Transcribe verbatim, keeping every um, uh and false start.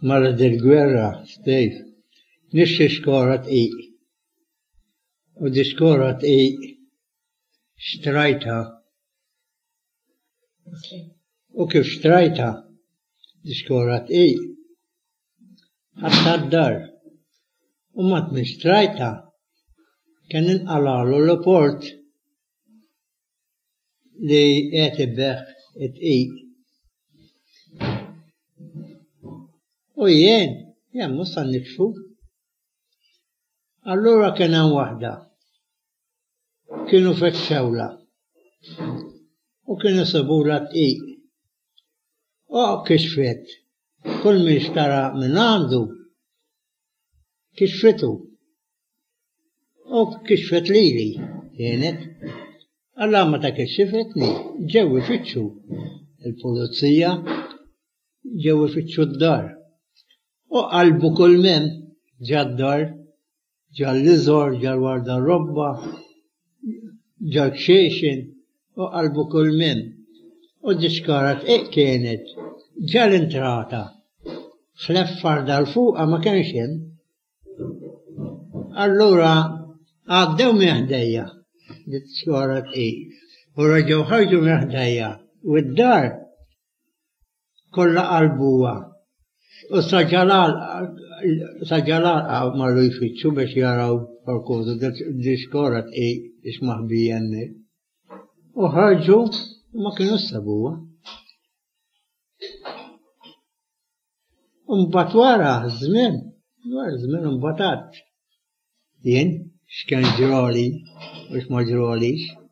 mara dil-gwerra, Steve, nixxi xkorat i. U di xkorat i xtrajta. U kif xtrajta, di xkorat i. Ħatta d-dar. U mat minn xtrajta, kien inqalalu l-port li jgħetibbeħ it-i. U jien, jen musa nikxfu. Allura kien hemm waħda. Kienu fetxewla. U kienu sabula t-i. U kixfet. Kull min xtara minn għandu. Kixfetu. U kixfet lili. Kienet. Alla ma ta' kixfetni. Ġewi fitxu. Il-pulizija. Ġewi fitxu d-dar. U qalbu kull mem ġad-dar. Ġal-lizor, ġal-warda robba. Ġal-kxexin. U qalbu kull mem. U diċkarat iq kienet. Ġal-intrata. Fl-effar dal-fuqa ma kienx hemm. Allura għaddew meħdejja. Diċkarat iq. U raġew ħarġu meħdejja. U d-dar kollha qalbuha. U saġalal, saġalal marru jfittxu biex jaraw parkodu, diskorat i ismaħbi jenni. U ħarġu, ma kienu sabuwa. Umbat wara, zmin, wara zmin umbatat. Jien, x'kien ġroli, u x'ma ġrolix.